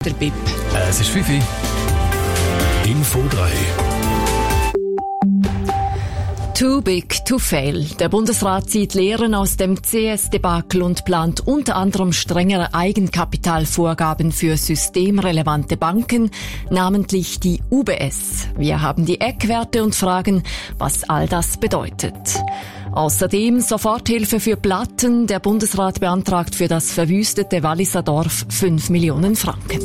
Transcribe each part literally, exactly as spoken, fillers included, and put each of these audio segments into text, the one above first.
der B I P. Es ist fünf Uhr. Info drei. Too big to fail. Der Bundesrat zieht Lehren aus dem C S-Debakel und plant unter anderem strengere Eigenkapitalvorgaben für systemrelevante Banken, namentlich die U B S. Wir haben die Eckwerte und fragen, was all das bedeutet. Außerdem Soforthilfe für Platten. Der Bundesrat beantragt für das verwüstete Walliser Dorf fünf Millionen Franken.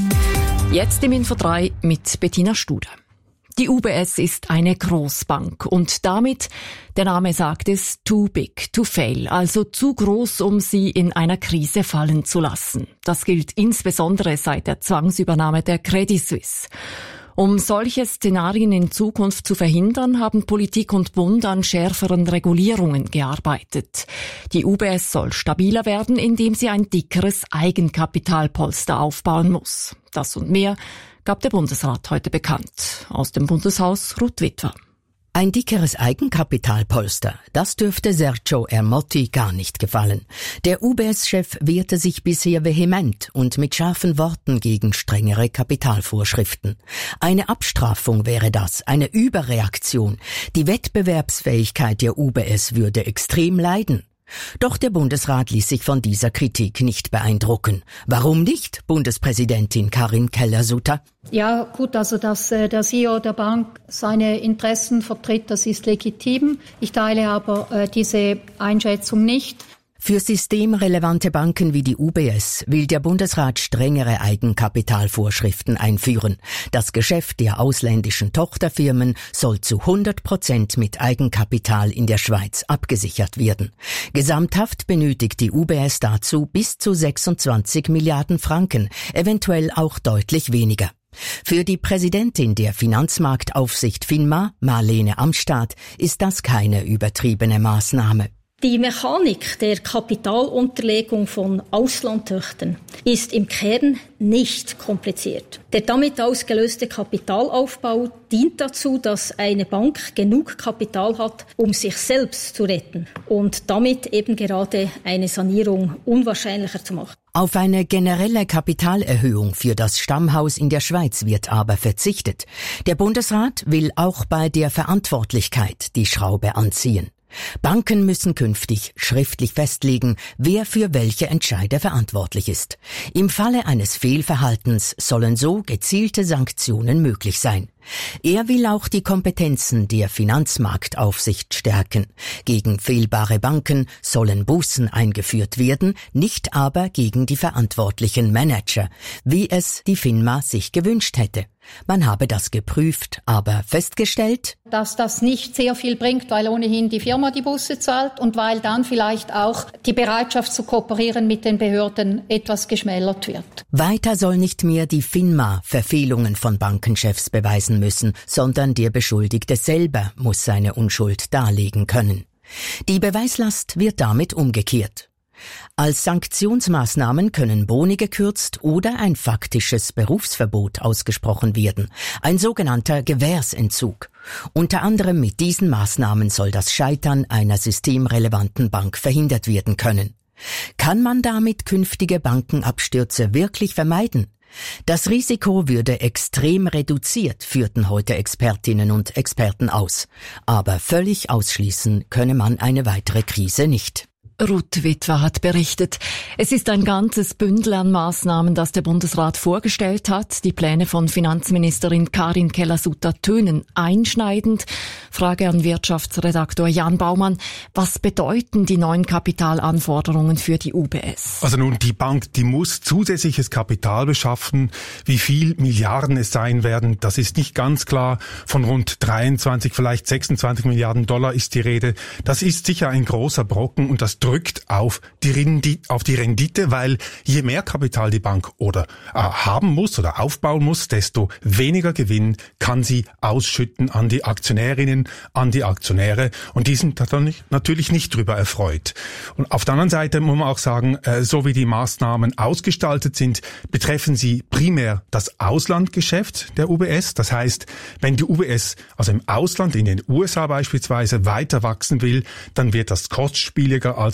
Jetzt im Info drei mit Bettina Studer. Die U B S ist eine Großbank und damit, der Name sagt es, too big to fail, also zu groß, um sie in einer Krise fallen zu lassen. Das gilt insbesondere seit der Zwangsübernahme der Credit Suisse. Um solche Szenarien in Zukunft zu verhindern, haben Politik und Bund an schärferen Regulierungen gearbeitet. Die U B S soll stabiler werden, indem sie ein dickeres Eigenkapitalpolster aufbauen muss. Das und mehr gab der Bundesrat heute bekannt. Aus dem Bundeshaus Ruth Witwer. Ein dickeres Eigenkapitalpolster, das dürfte Sergio Ermotti gar nicht gefallen. Der U B S-Chef wehrte sich bisher vehement und mit scharfen Worten gegen strengere Kapitalvorschriften. Eine Abstrafung wäre das, eine Überreaktion. Die Wettbewerbsfähigkeit der U B S würde extrem leiden. Doch der Bundesrat ließ sich von dieser Kritik nicht beeindrucken. Warum nicht, Bundespräsidentin Karin Keller-Sutter? Ja, gut, also dass äh, der C E O der Bank seine Interessen vertritt, das ist legitim. Ich teile aber äh, diese Einschätzung nicht. Für systemrelevante Banken wie die U B S will der Bundesrat strengere Eigenkapitalvorschriften einführen. Das Geschäft der ausländischen Tochterfirmen soll zu hundert Prozent mit Eigenkapital in der Schweiz abgesichert werden. Gesamthaft benötigt die U B S dazu bis zu sechsundzwanzig Milliarden Franken, eventuell auch deutlich weniger. Für die Präsidentin der Finanzmarktaufsicht FINMA, Marlene Amstad, ist das keine übertriebene Maßnahme. Die Mechanik der Kapitalunterlegung von Auslandtöchtern ist im Kern nicht kompliziert. Der damit ausgelöste Kapitalaufbau dient dazu, dass eine Bank genug Kapital hat, um sich selbst zu retten und damit eben gerade eine Sanierung unwahrscheinlicher zu machen. Auf eine generelle Kapitalerhöhung für das Stammhaus in der Schweiz wird aber verzichtet. Der Bundesrat will auch bei der Verantwortlichkeit die Schraube anziehen. Banken müssen künftig schriftlich festlegen, wer für welche Entscheide verantwortlich ist. Im Falle eines Fehlverhaltens sollen so gezielte Sanktionen möglich sein. Er will auch die Kompetenzen der Finanzmarktaufsicht stärken. Gegen fehlbare Banken sollen Bußen eingeführt werden, nicht aber gegen die verantwortlichen Manager, wie es die FINMA sich gewünscht hätte. Man habe das geprüft, aber festgestellt, dass das nicht sehr viel bringt, weil ohnehin die Firma die Busse zahlt und weil dann vielleicht auch die Bereitschaft zu kooperieren mit den Behörden etwas geschmälert wird. Weiter soll nicht mehr die FINMA Verfehlungen von Bankenchefs beweisen müssen, sondern der Beschuldigte selber muss seine Unschuld darlegen können. Die Beweislast wird damit umgekehrt. Als Sanktionsmaßnahmen können Boni gekürzt oder ein faktisches Berufsverbot ausgesprochen werden, ein sogenannter Gewährsentzug. Unter anderem mit diesen Maßnahmen soll das Scheitern einer systemrelevanten Bank verhindert werden können. Kann man damit künftige Bankenabstürze wirklich vermeiden? Das Risiko würde extrem reduziert, führten heute Expertinnen und Experten aus. Aber völlig ausschließen könne man eine weitere Krise nicht. Ruth Witwer hat berichtet. Es ist ein ganzes Bündel an Maßnahmen, das der Bundesrat vorgestellt hat. Die Pläne von Finanzministerin Karin Keller-Sutter tönen einschneidend. Frage an Wirtschaftsredaktor Jan Baumann. Was bedeuten die neuen Kapitalanforderungen für die U B S? Also nun, die Bank, die muss zusätzliches Kapital beschaffen. Wie viel Milliarden es sein werden, das ist nicht ganz klar. Von rund dreiundzwanzig, vielleicht sechsundzwanzig Milliarden Dollar ist die Rede. Das ist sicher ein großer Brocken und das drückt auf die Rendite, auf die Rendite, weil je mehr Kapital die Bank oder äh, haben muss oder aufbauen muss, desto weniger Gewinn kann sie ausschütten an die Aktionärinnen, an die Aktionäre, und die sind dann natürlich nicht drüber erfreut. Und auf der anderen Seite muss man auch sagen, äh, so wie die Maßnahmen ausgestaltet sind, betreffen sie primär das Auslandgeschäft der U B S. Das heißt, wenn die U B S also im Ausland, in den U S A beispielsweise, weiter wachsen will, dann wird das kostspieliger als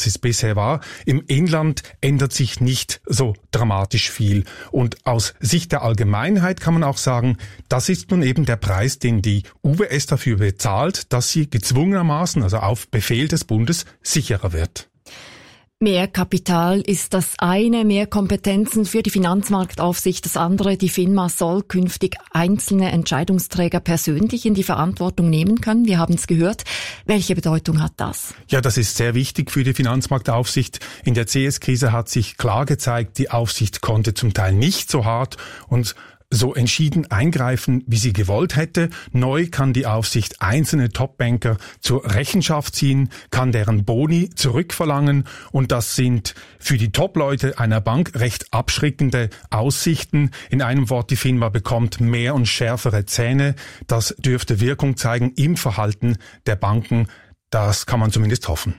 als es bisher war. Im Inland ändert sich nicht so dramatisch viel. Und aus Sicht der Allgemeinheit kann man auch sagen, das ist nun eben der Preis, den die U B S dafür bezahlt, dass sie gezwungenermaßen, also auf Befehl des Bundes, sicherer wird. Mehr Kapital ist das eine, mehr Kompetenzen für die Finanzmarktaufsicht das andere. Die FINMA soll künftig einzelne Entscheidungsträger persönlich in die Verantwortung nehmen können. Wir haben es gehört. Welche Bedeutung hat das? Ja, das ist sehr wichtig für die Finanzmarktaufsicht. In der C S-Krise hat sich klar gezeigt, die Aufsicht konnte zum Teil nicht so hart und so entschieden eingreifen, wie sie gewollt hätte. Neu kann die Aufsicht einzelne Topbanker zur Rechenschaft ziehen, kann deren Boni zurückverlangen und das sind für die Top-Leute einer Bank recht abschreckende Aussichten. In einem Wort, die FINMA bekommt mehr und schärfere Zähne. Das dürfte Wirkung zeigen im Verhalten der Banken. Das kann man zumindest hoffen.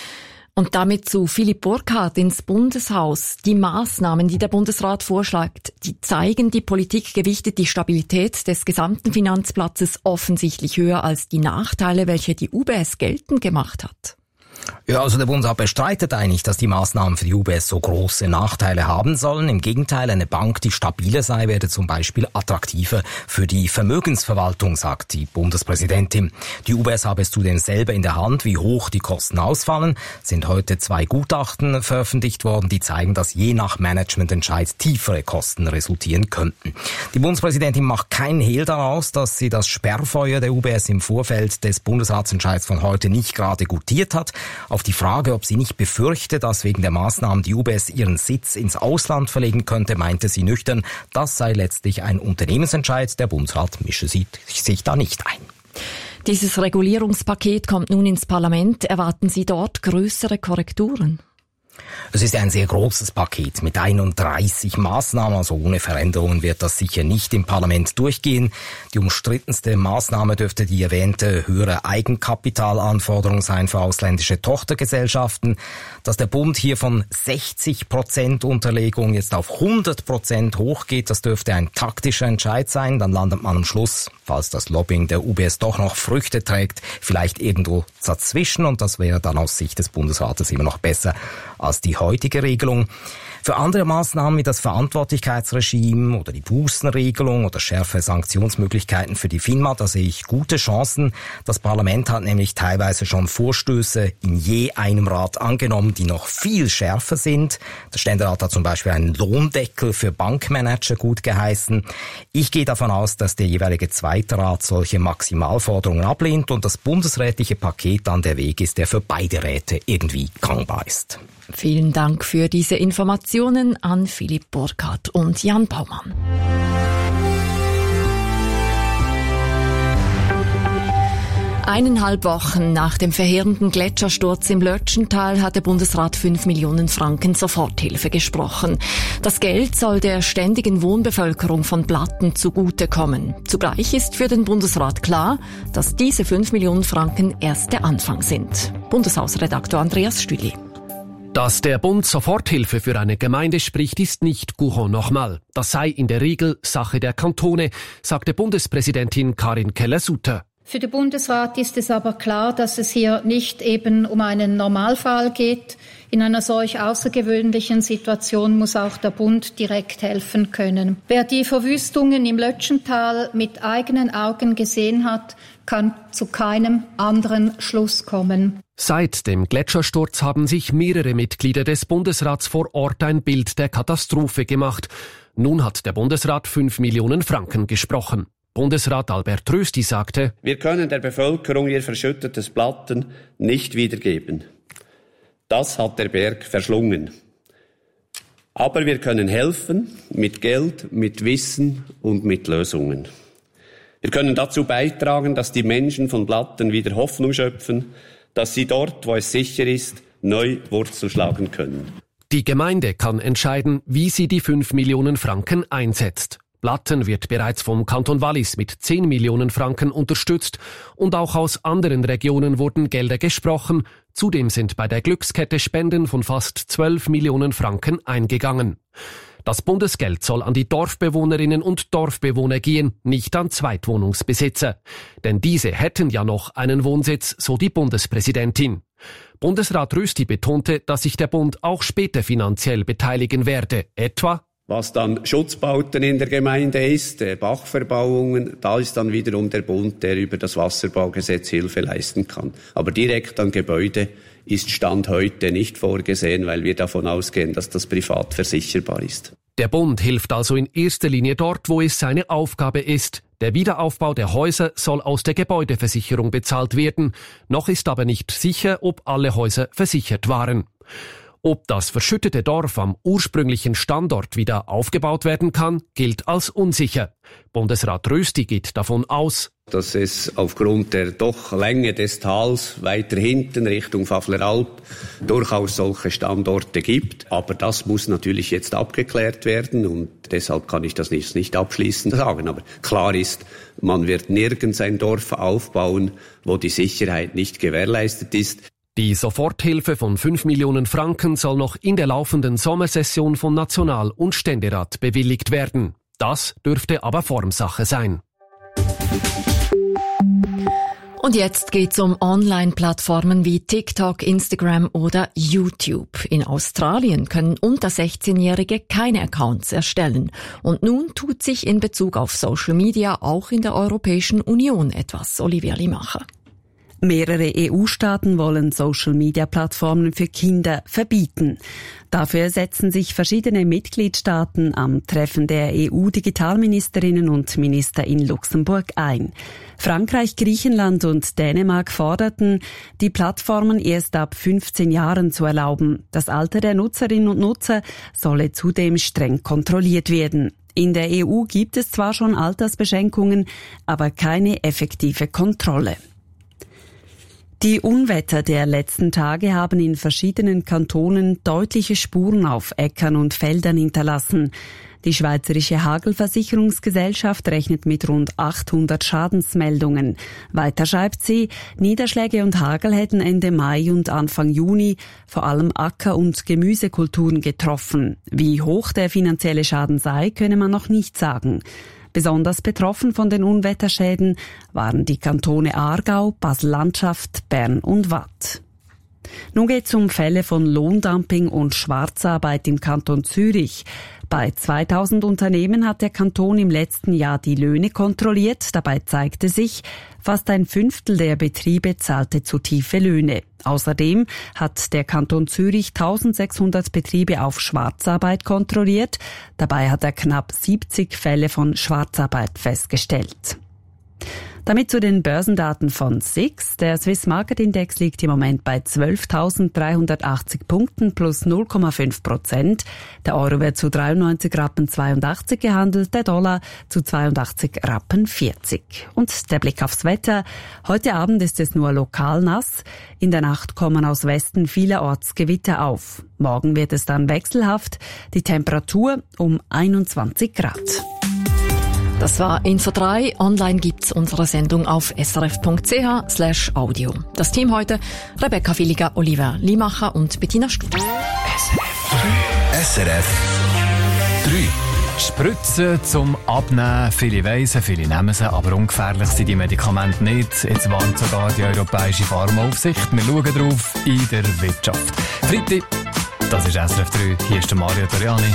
Und damit zu Philipp Burkhardt ins Bundeshaus. Die Maßnahmen, die der Bundesrat vorschlägt, die zeigen, die Politik gewichtet die Stabilität des gesamten Finanzplatzes offensichtlich höher als die Nachteile, welche die U B S geltend gemacht hat. Ja, also der Bundesrat bestreitet eigentlich, dass die Maßnahmen für die U B S so große Nachteile haben sollen. Im Gegenteil, eine Bank, die stabiler sei, werde zum Beispiel attraktiver für die Vermögensverwaltung, sagt die Bundespräsidentin. Die U B S habe es zudem selber in der Hand, wie hoch die Kosten ausfallen. Es sind heute zwei Gutachten veröffentlicht worden, die zeigen, dass je nach Managemententscheid tiefere Kosten resultieren könnten. Die Bundespräsidentin macht keinen Hehl daraus, dass sie das Sperrfeuer der U B S im Vorfeld des Bundesratsentscheids von heute nicht gerade gutiert hat. Auf die Frage, ob sie nicht befürchte, dass wegen der Maßnahmen die U B S ihren Sitz ins Ausland verlegen könnte, meinte sie nüchtern, das sei letztlich ein Unternehmensentscheid. Der Bundesrat mische sich da nicht ein. Dieses Regulierungspaket kommt nun ins Parlament. Erwarten Sie dort größere Korrekturen? Es ist ein sehr großes Paket mit einunddreißig Maßnahmen, also ohne Veränderungen wird das sicher nicht im Parlament durchgehen. Die umstrittenste Maßnahme dürfte die erwähnte höhere Eigenkapitalanforderung sein für ausländische Tochtergesellschaften. Dass der Bund hier von sechzig Prozent Unterlegung jetzt auf hundert Prozent hochgeht, das dürfte ein taktischer Entscheid sein. Dann landet man am Schluss, falls das Lobbying der U B S doch noch Früchte trägt, vielleicht irgendwo dazwischen und das wäre dann aus Sicht des Bundesrates immer noch besser als die heutige Regelung. Für andere Maßnahmen wie das Verantwortlichkeitsregime oder die Bußenregelung oder schärfere Sanktionsmöglichkeiten für die FINMA, da sehe ich gute Chancen. Das Parlament hat nämlich teilweise schon Vorstöße in je einem Rat angenommen, die noch viel schärfer sind. Der Ständerat hat zum Beispiel einen Lohndeckel für Bankmanager gut geheißen. Ich gehe davon aus, dass der jeweilige zweite Rat solche Maximalforderungen ablehnt und das bundesrätliche Paket dann der Weg ist, der für beide Räte irgendwie gangbar ist. Vielen Dank für diese Informationen an Philipp Burkhardt und Jan Baumann. Eineinhalb Wochen nach dem verheerenden Gletschersturz im Lötschental hat der Bundesrat fünf Millionen Franken Soforthilfe gesprochen. Das Geld soll der ständigen Wohnbevölkerung von Blatten zugutekommen. Zugleich ist für den Bundesrat klar, dass diese fünf Millionen Franken erst der Anfang sind. Bundeshausredaktor Andreas Stüli. Dass der Bund Soforthilfe für eine Gemeinde spricht, ist nicht Courant normal. Das sei in der Regel Sache der Kantone, sagte Bundespräsidentin Karin Keller-Sutter. Für den Bundesrat ist es aber klar, dass es hier nicht eben um einen Normalfall geht. In einer solch außergewöhnlichen Situation muss auch der Bund direkt helfen können. Wer die Verwüstungen im Lötschental mit eigenen Augen gesehen hat, kann zu keinem anderen Schluss kommen. Seit dem Gletschersturz haben sich mehrere Mitglieder des Bundesrats vor Ort ein Bild der Katastrophe gemacht. Nun hat der Bundesrat fünf Millionen Franken gesprochen. Bundesrat Albert Rösti sagte: Wir können der Bevölkerung ihr verschüttetes Blatten nicht wiedergeben. Das hat der Berg verschlungen. Aber wir können helfen mit Geld, mit Wissen und mit Lösungen. Wir können dazu beitragen, dass die Menschen von Blatten wieder Hoffnung schöpfen, dass sie dort, wo es sicher ist, neu Wurzel schlagen können. Die Gemeinde kann entscheiden, wie sie die fünf Millionen Franken einsetzt. Blatten wird bereits vom Kanton Wallis mit zehn Millionen Franken unterstützt und auch aus anderen Regionen wurden Gelder gesprochen. Zudem sind bei der Glückskette Spenden von fast zwölf Millionen Franken eingegangen. Das Bundesgeld soll an die Dorfbewohnerinnen und Dorfbewohner gehen, nicht an Zweitwohnungsbesitzer. Denn diese hätten ja noch einen Wohnsitz, so die Bundespräsidentin. Bundesrat Rösti betonte, dass sich der Bund auch später finanziell beteiligen werde, etwa was dann Schutzbauten in der Gemeinde ist, Bachverbauungen, da ist dann wiederum der Bund, der über das Wasserbaugesetz Hilfe leisten kann. Aber direkt an Gebäude ist Stand heute nicht vorgesehen, weil wir davon ausgehen, dass das privat versicherbar ist. Der Bund hilft also in erster Linie dort, wo es seine Aufgabe ist. Der Wiederaufbau der Häuser soll aus der Gebäudeversicherung bezahlt werden. Noch ist aber nicht sicher, ob alle Häuser versichert waren. Ob das verschüttete Dorf am ursprünglichen Standort wieder aufgebaut werden kann, gilt als unsicher. Bundesrat Rösti geht davon aus, dass es aufgrund der doch Länge des Tals weiter hinten Richtung Pfäffleralb durchaus solche Standorte gibt. Aber das muss natürlich jetzt abgeklärt werden und deshalb kann ich das nicht, nicht abschließend sagen. Aber klar ist, man wird nirgends ein Dorf aufbauen, wo die Sicherheit nicht gewährleistet ist. Die Soforthilfe von fünf Millionen Franken soll noch in der laufenden Sommersession von National- und Ständerat bewilligt werden. Das dürfte aber Formsache sein. Und jetzt geht's um Online-Plattformen wie TikTok, Instagram oder YouTube. In Australien können unter sechzehnjährige keine Accounts erstellen. Und nun tut sich in Bezug auf Social Media auch in der Europäischen Union etwas. Olivia Limacher. Mehrere E U-Staaten wollen Social-Media-Plattformen für Kinder verbieten. Dafür setzen sich verschiedene Mitgliedstaaten am Treffen der E U-Digitalministerinnen und Minister in Luxemburg ein. Frankreich, Griechenland und Dänemark forderten, die Plattformen erst ab fünfzehn Jahren zu erlauben. Das Alter der Nutzerinnen und Nutzer solle zudem streng kontrolliert werden. In der E U gibt es zwar schon Altersbeschränkungen, aber keine effektive Kontrolle. Die Unwetter der letzten Tage haben in verschiedenen Kantonen deutliche Spuren auf Äckern und Feldern hinterlassen. Die Schweizerische Hagelversicherungsgesellschaft rechnet mit rund achthundert Schadensmeldungen. Weiter schreibt sie, Niederschläge und Hagel hätten Ende Mai und Anfang Juni vor allem Acker- und Gemüsekulturen getroffen. Wie hoch der finanzielle Schaden sei, könne man noch nicht sagen. Besonders betroffen von den Unwetterschäden waren die Kantone Aargau, Basel-Landschaft, Bern und Waadt. Nun geht es um Fälle von Lohndumping und Schwarzarbeit im Kanton Zürich. Bei zweitausend Unternehmen hat der Kanton im letzten Jahr die Löhne kontrolliert. Dabei zeigte sich, fast ein Fünftel der Betriebe zahlte zu tiefe Löhne. Außerdem hat der Kanton Zürich eintausendsechshundert Betriebe auf Schwarzarbeit kontrolliert. Dabei hat er knapp siebzig Fälle von Schwarzarbeit festgestellt. Damit zu den Börsendaten von S I X. Der Swiss Market Index liegt im Moment bei zwölftausenddreihundertachtzig Punkten plus null Komma fünf Prozent. Der Euro wird zu dreiundneunzig Rappen zweiundachtzig gehandelt, der Dollar zu zweiundachtzig Rappen vierzig. Und der Blick aufs Wetter. Heute Abend ist es nur lokal nass. In der Nacht kommen aus Westen vielerorts Gewitter auf. Morgen wird es dann wechselhaft. Die Temperatur um einundzwanzig Grad. Das war Info drei. Online gibt's unsere Sendung auf srf.ch slash audio. Das Team heute: Rebecca Villiger, Oliver Limacher und Bettina Studer. S R F drei. Spritzen zum Abnehmen. Viele weissen, viele nehmen sie, aber ungefährlich sind die Medikamente nicht. Jetzt warnt sogar die Europäische Pharmaaufsicht. Wir schauen drauf in der Wirtschaft. Freitag, das ist S R F drei. Hier ist der Mario Toriani.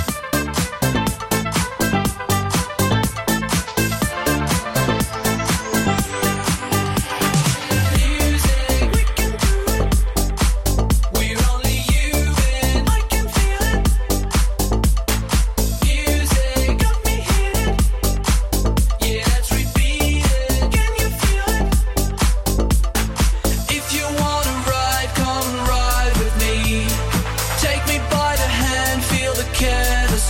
Take me by the hand, feel the care.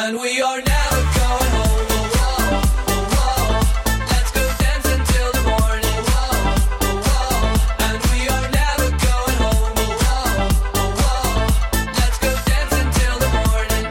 and we are never going home. Oh, oh, oh, oh. Let's go dance until the morning. Oh, oh, oh. And we are never going home. Oh, oh, oh, oh. Let's go dance until the morning.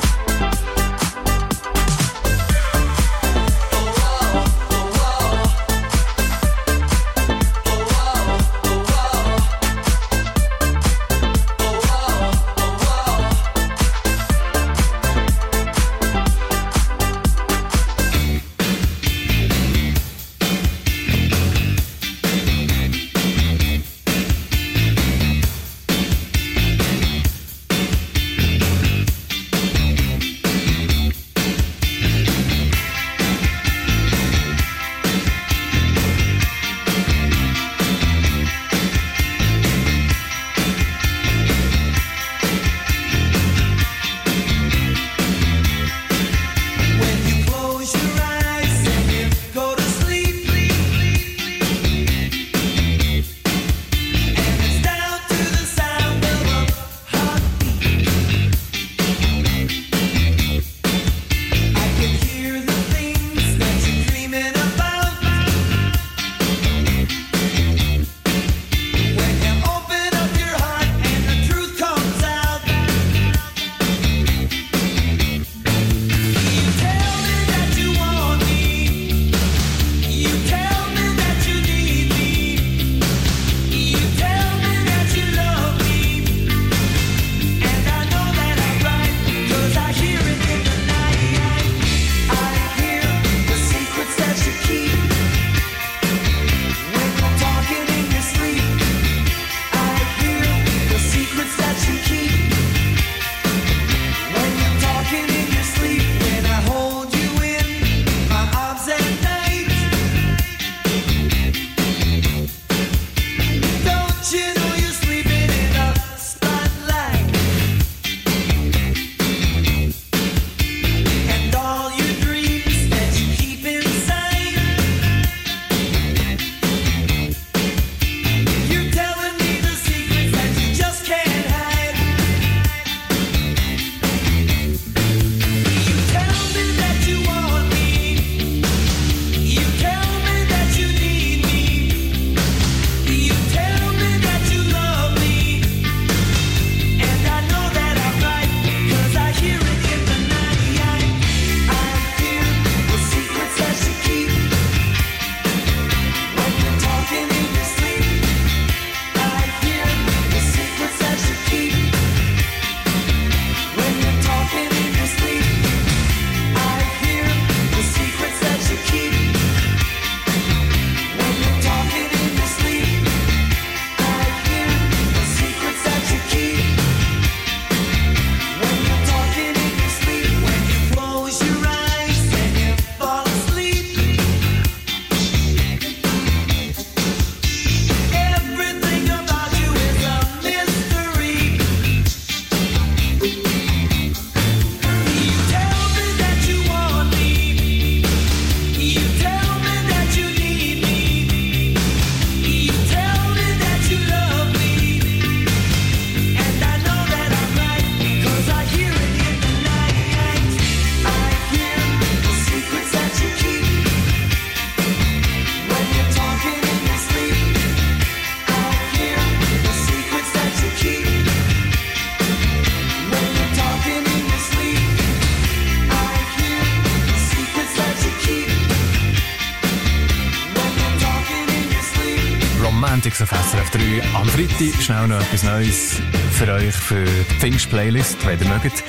Romantics auf S R F drei. Am Freitag schnell noch etwas Neues für euch, für die Pfingst-Playlist, wenn ihr mögt.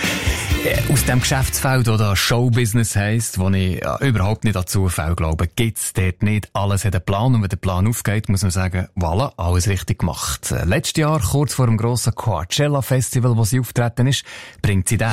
Aus dem Geschäftsfeld, das da Showbusiness heisst, wo ich ja, überhaupt nicht an Zufall glaube, gibt's dort nicht. Alles hat einen Plan und wenn der Plan aufgeht, muss man sagen, voilà, alles richtig gemacht. Letztes Jahr, kurz vor dem grossen Coachella-Festival, wo sie auftreten ist, bringt sie den.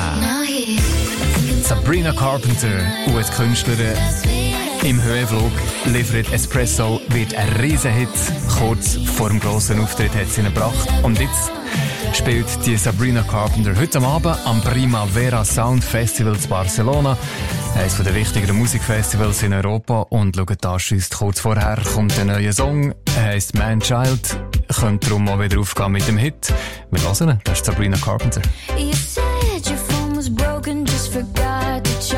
Sabrina Carpenter, U S-Künstlerin, im Höhenflug, liefert Espresso, wird ein Riesenhit. Kurz vor dem grossen Auftritt hat sie ihn gebracht. Und jetzt spielt die Sabrina Carpenter heute am Abend am Primavera Sound Festival in Barcelona. Eines der wichtigeren Musikfestivals in Europa. Und schaut da, schüsst kurz vorher kommt ein neuer Song. Er heisst Man Child. Könnt darum mal wieder aufgehen mit dem Hit. Wir hören ihn. Das ist Sabrina Carpenter. You said your phone was broken, just forgot to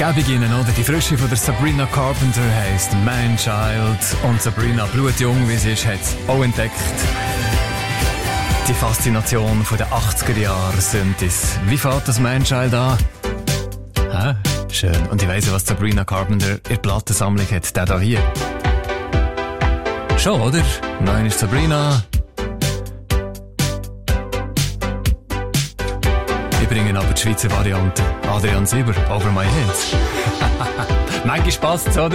Gäbig Ihnen, oder? Die Frische von der Sabrina Carpenter heisst Man-Child. Und Sabrina, blutjung wie sie ist, hat auch entdeckt die Faszination von den achtziger Jahren Synthes. Wie fängt das Man-Child an? Hä? Schön. Und ich weiss, was Sabrina Carpenter in der Plattensammlung hat. Der da hier. Schon, oder? Nein, ist Sabrina. Ich bringe aber die Schweizer Variante. Adrian Sieber, Over My Head. Manchmal passt's, oder?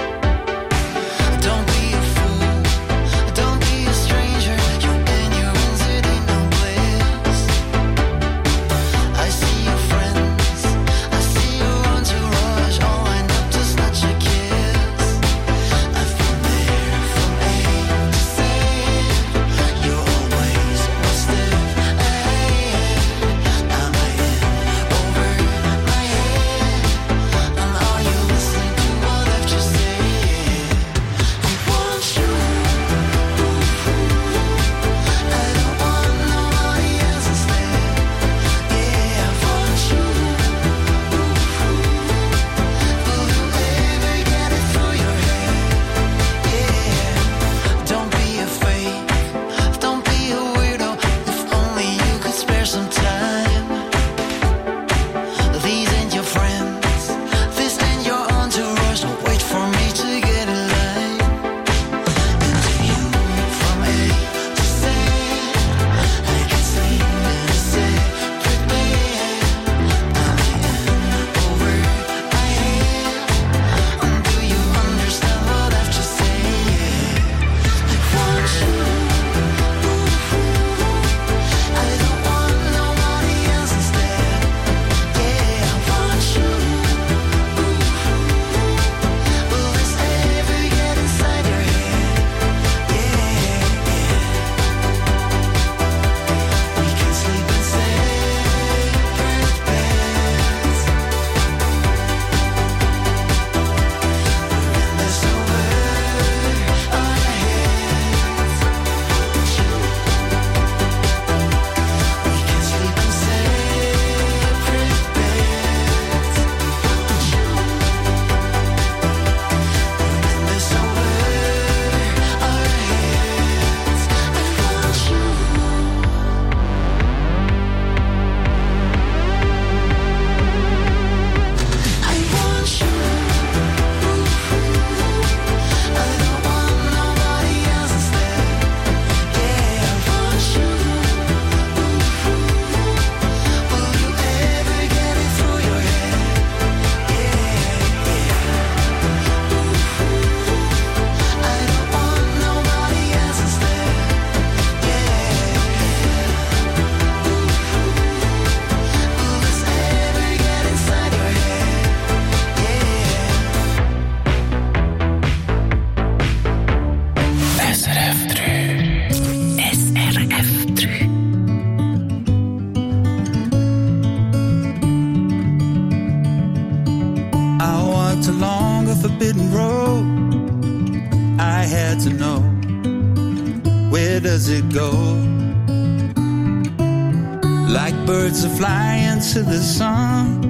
To the sun,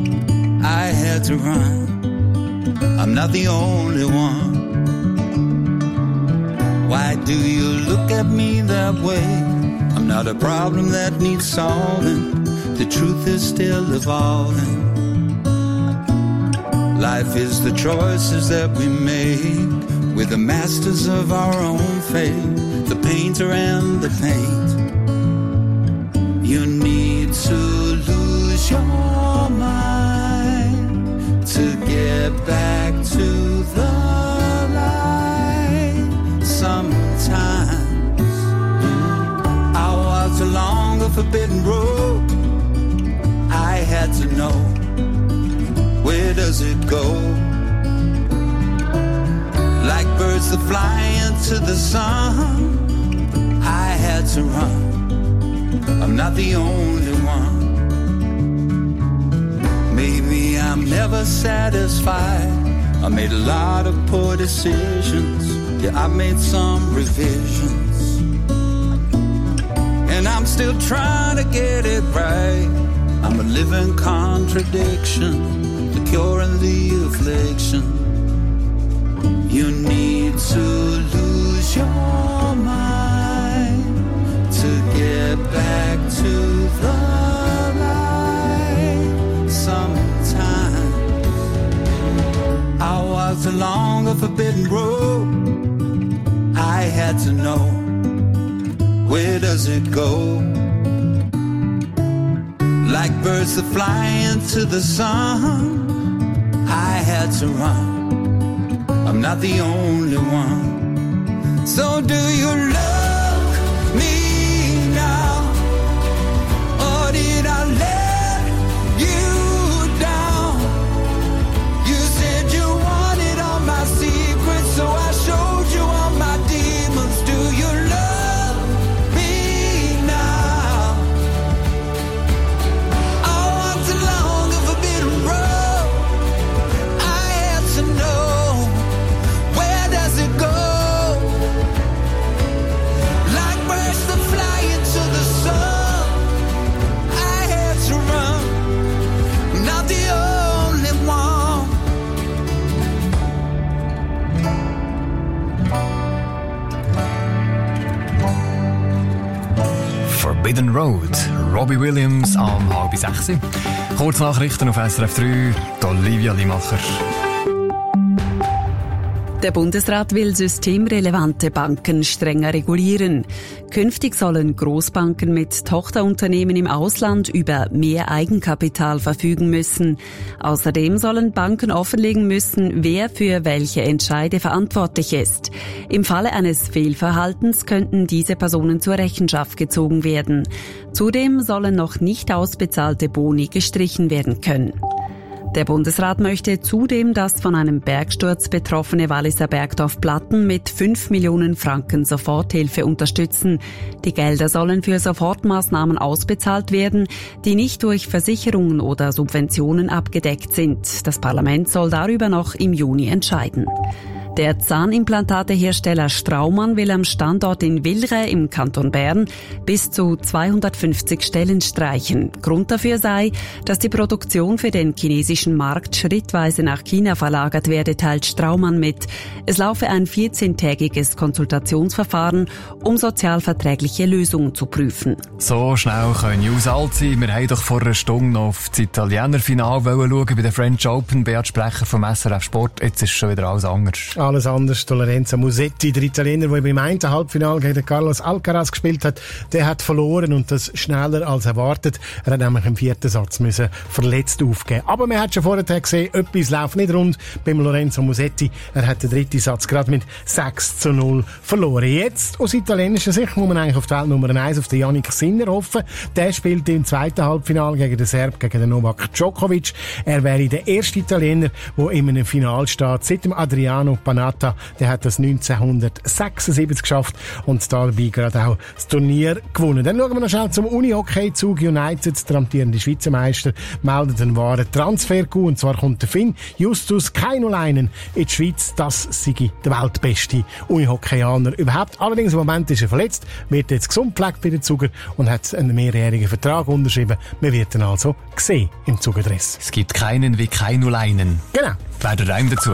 I had to run. I'm not the only one. Why do you look at me that way? I'm not a problem that needs solving. The truth is still evolving. Life is the choices that we make. We're the masters of our own fate. The painter and the paint. You need to lose your mind to get back to the light. Sometimes I walked along a forbidden road. I had to know, where does it go? Like birds that fly into the sun, I had to run. I'm not the only one. Maybe I'm never satisfied. I made a lot of poor decisions. Yeah, I made some revisions. And I'm still trying to get it right. I'm a living contradiction. The cure in the affliction. You need to lose your mind to get back to the light. Sometime I walked along a forbidden road. I had to know, where does it go? Like birds that fly into the sun, I had to run. I'm not the only one. So do you love me now? Or did I let you down? You said you wanted all my secrets, so I showed you all my demons. Do you love me now? I walked along a forbidden road. I had to know, where does it go? Like birds that fly into the sun, I had to run. Not the only one. Forbidden Road, Robbie Williams am halb sechs. Kurznachrichten auf S R F drei, die Olivia Limacher. Der Bundesrat will systemrelevante Banken strenger regulieren. Künftig sollen Großbanken mit Tochterunternehmen im Ausland über mehr Eigenkapital verfügen müssen. Außerdem sollen Banken offenlegen müssen, wer für welche Entscheide verantwortlich ist. Im Falle eines Fehlverhaltens könnten diese Personen zur Rechenschaft gezogen werden. Zudem sollen noch nicht ausbezahlte Boni gestrichen werden können. Der Bundesrat möchte zudem das von einem Bergsturz betroffene Walliser Bergdorf Platten mit fünf Millionen Franken Soforthilfe unterstützen. Die Gelder sollen für Sofortmaßnahmen ausbezahlt werden, die nicht durch Versicherungen oder Subventionen abgedeckt sind. Das Parlament soll darüber noch im Juni entscheiden. Der Zahnimplantatehersteller Straumann will am Standort in Villeret im Kanton Bern bis zu zweihundertfünfzig Stellen streichen. Grund dafür sei, dass die Produktion für den chinesischen Markt schrittweise nach China verlagert werde, teilt Straumann mit. Es laufe ein vierzehntägiges Konsultationsverfahren, um sozialverträgliche Lösungen zu prüfen. So schnell können News alt sein. Wir haben doch vor einer Stunde noch auf das Italiener-Final schauen bei der French Open. Beat Sprecher vom S R F Sport. Jetzt ist schon wieder alles anders. Alles anders. Lorenzo Musetti, der Italiener, der beim einen Halbfinale gegen Carlos Alcaraz gespielt hat, der hat verloren und das schneller als erwartet. Er hat nämlich im vierten Satz müssen verletzt aufgeben. Aber man hat schon vorher gesehen, etwas läuft nicht rund beim Lorenzo Musetti. Er hat den dritten Satz gerade mit sechs zu null verloren. Jetzt, aus italienischer Sicht, muss man eigentlich auf die Welt Nummer eins, auf den Yannick Sinner hoffen. Der spielt im zweiten Halbfinale gegen den Serb, gegen den Novak Djokovic. Er wäre der erste Italiener, der in einem Finale steht, seit dem Adriano Panatta. Der hat das neunzehnhundertsechsundsiebzig geschafft und dabei gerade auch das Turnier gewonnen. Dann schauen wir noch schnell zum Unihockey. Zug United, der amtierende Schweizer Meister, meldet einen wahren Transfer-Coup, und zwar kommt der Finn Justus Kainulainen in die Schweiz. Das sei der weltbeste Unihockeyaner überhaupt. Allerdings im Moment ist er verletzt, wird jetzt gesund gepflegt bei den Zuger und hat einen mehrjährigen Vertrag unterschrieben. Wir werden ihn also sehen im Zugerdress. Es gibt keinen wie Kainulainen. Genau. Wäre der Reim dazu.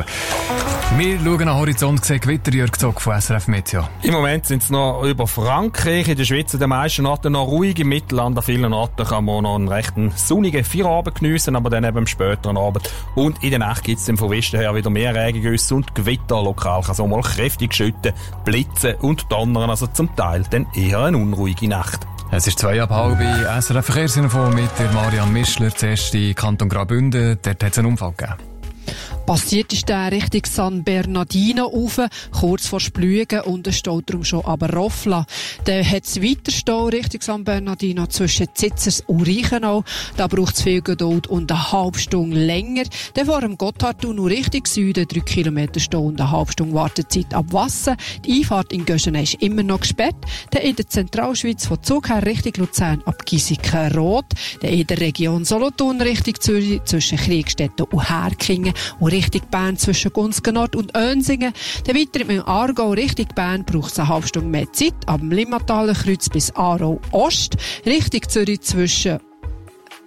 Wir schauen am Horizont, sehen Gewitter, Jörg Zog von S R F Meteo. Im Moment sind es noch über Frankreich, in der Schweiz an den meisten Orten noch ruhig, im Mittelland an vielen Orten kann man noch einen recht sonnigen Feierabend geniessen, aber dann eben am späteren Abend. Und in der Nacht gibt es dann von Westen her wieder mehr Regengüsse und Gewitter. Lokal kann es auch mal kräftig schütten, blitzen und donnern, also zum Teil dann eher eine unruhige Nacht. Es ist zwei ab halb S R F Verkehrsinfo mit der Marianne Mischler, zuerst in Kanton Graubünden. Dort hat es einen Unfall gegeben. Passiert ist der Richtung San Bernardino rauf, kurz vor Splügen, und der Stau darum schon aber Roffla. Dann hat es weiter Stau Richtung San Bernardino zwischen Zitzers und Reichenau. Da braucht es viel Geduld und eine halbe Stunde länger. Dann vor dem Gotthardtunnel Richtung Süden, drei Kilometer Stau und eine halbe Stunde Wartezeit ab Wasser. Die Einfahrt in Göschenau ist immer noch gesperrt. Dann in der Zentralschweiz von Zug her Richtung Luzern ab Giesiken-Rot. Dann in der Region Solothurn Richtung Zürich zwischen Kriegstetten und Herkingen. Und Richtung Bern zwischen Gunzgen-Nord und Önsingen. Dann weiter im Aargau Richtung Bern braucht es eine halbe Stunde mehr Zeit. Ab dem Limmataler Kreuz bis Aarau Ost. Richtung Zürich zwischen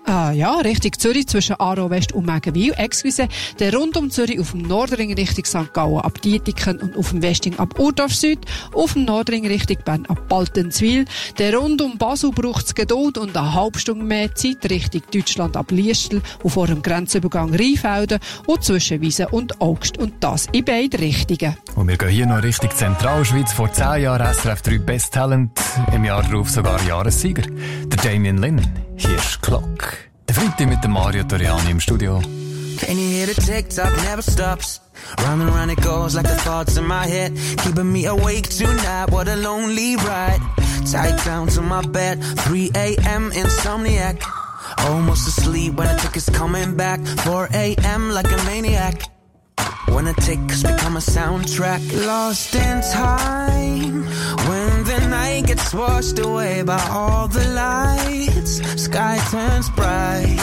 Ah, ja, Richtung Zürich zwischen Aarau West und Mägenwil, excuse. Der rund um Zürich auf dem Nordring Richtung Sankt Gallen ab Dietiken und auf dem Westing ab Urdorf Süd, auf dem Nordring Richtung Bern ab Baltenswil. Der rund um Basel braucht es Geduld und eine halbe Stunde mehr Zeit Richtung Deutschland ab Liestel und vor dem Grenzübergang Rheinfelden und zwischen Wiesen und Augst. Und das in beide Richtungen. Und wir gehen hier noch Richtung Zentralschweiz. Vor zehn Jahren S R F drei Best Talent, im Jahr darauf sogar Jahressieger. Der Damien Lynn. Hier ist Clock. Der Freitag mit dem Mario Toriani im Studio. Can you hear the tick-tock never stops? Round and round it goes like the thoughts in my head, keeping me awake tonight, what a lonely ride. Tied down to my bed, three a.m. insomniac. Almost asleep when the tick is coming back, four a.m. like a maniac. When the tick's become a soundtrack, lost in time. When the night gets washed away by all the lights, sky turns bright,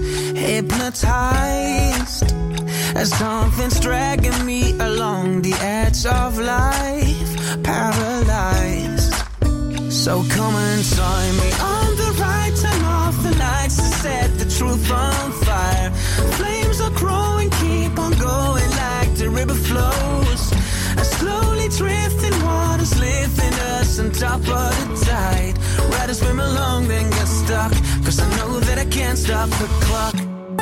hypnotized as something's dragging me along the edge of life, paralyzed. So come and join me on the ride, turn off the lights to set the truth on fire. Flames are growing, keep on going like the river flows. And slowly drifting waters lifting us on top of the tide. Rather swim along than get stuck, cause I know that I can't stop the clock.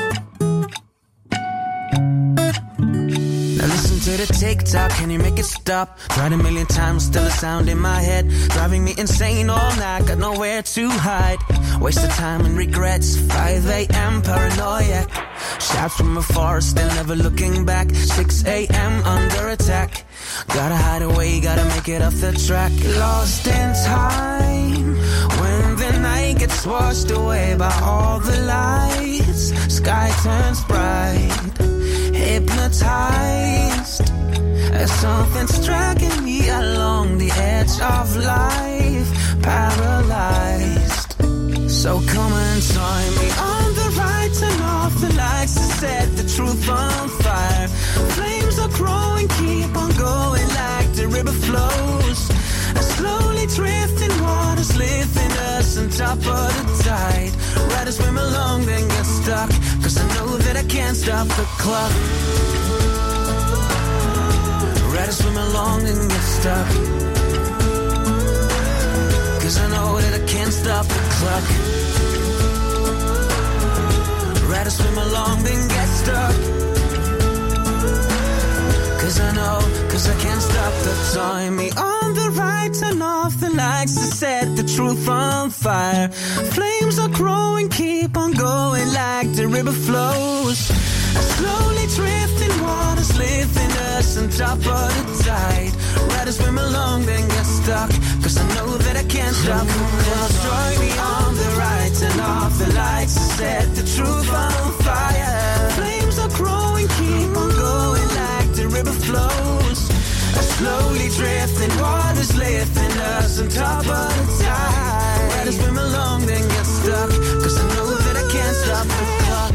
Now listen to the tick-tock, can you make it stop? Tried a million times, still a sound in my head, driving me insane all night, got nowhere to hide. Waste of time and regrets, five a.m. paranoia. Shouts from afar, still never looking back, six a.m. under attack. Gotta hide away, gotta make it off the track. Lost in time, when the night gets washed away by all the lights, sky turns bright, hypnotized as something's dragging me along the edge of life, paralyzed. So come and join me on the ride, turn off the lights to set the truth on fire. Flames are growing, keep on going like the river flows. And slowly drifting waters lifting us on top of the tide. Rather swim along than get stuck, cause I know that I can't stop the clock. Rather swim along than get stuck, cause I know that I can't stop the clock. Rather swim along than get stuck, cause I know, cause I can't stop the time. Me on the right, turn off the lights to set the truth on fire. Flames are growing, keep on going like the river flows. Slowly drifting waters lifting us on top of the tide. Rather swim along than get stuck, cause I know that I can't stop. Now join me on the right, turn off the lights to set the truth on fire. Flames are growing, keep on going like the river flows. Slowly drifting waters lifting us on top of the tide. Rather swim along than get stuck, cause I know that I can't stop the clock.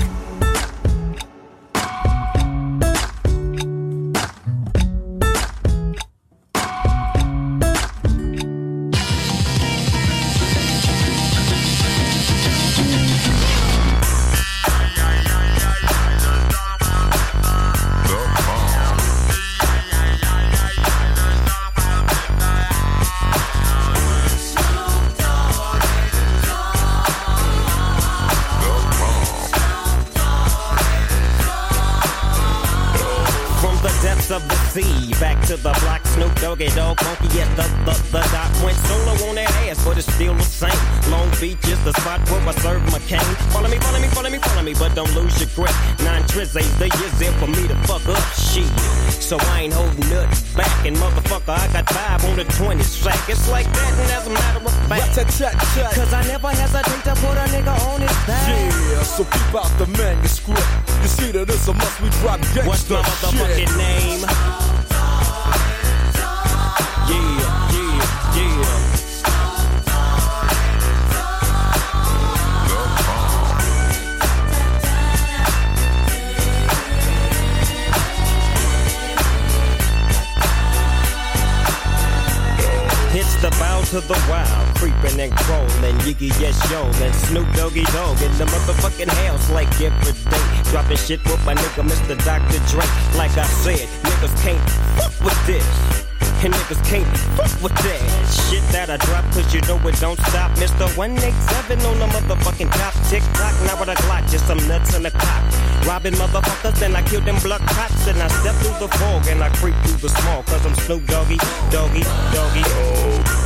Of the sea, back to the block, Snoop Doggy Dogg, funky at the, the, the dot. Went solo on that ass, but it's still the same. Long Beach is the spot where I serve my cane. Follow me, follow me, follow me, follow me, but don't lose your grip. Nine trizz ain't the years in for me to fuck up shit. So I ain't holding nothing back, and motherfucker, I got five on the twenty sack. It's like that, and as a matter of fact, cause I never hesitate to put a nigga on his back. Yeah, so keep out the manuscript. You see that it's a must, we drop gangsta. What's my motherfucking shit. name? Yeah, yeah, yeah. It's the bounce to the wild, creeping and crawling, Yiggy yes yo, and Snoop Doggy Dogg in the motherfucking house like every day, dropping shit with my nigga Mister Doctor Dre. Like I said, niggas can't fuck with this. And niggas can't fuck with that shit that I drop, cause you know it don't stop. Mister one eighty-seven on the motherfucking top. Tick tock, now with a Glock, just some nuts in the clock. Robbing motherfuckers, then I kill them blood cops. And I step through the fog and I creep through the small, cause I'm Snoop Doggy, Doggy, Doggy, oh.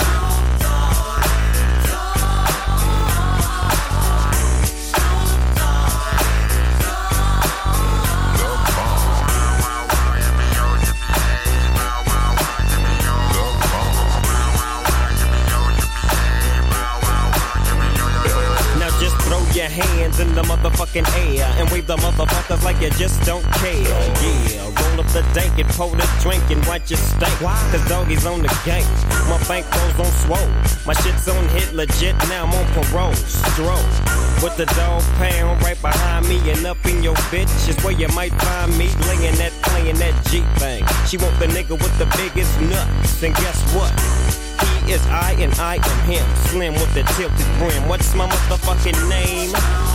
Your hands in the motherfucking air and wave the motherfuckers like you just don't care. Yeah, roll up the dank and pour the drink and watch it stink. Cause doggies on the gang, my bankroll's on swole. My shit's on hit legit, now I'm on parole. Stroll with the dog pound right behind me and up in your bitch is where you might find me laying that, playing that G thing. She want the nigga with the biggest nuts, and guess what? He is I and I am him. Slim with the tilted brim. What's my motherfucking name?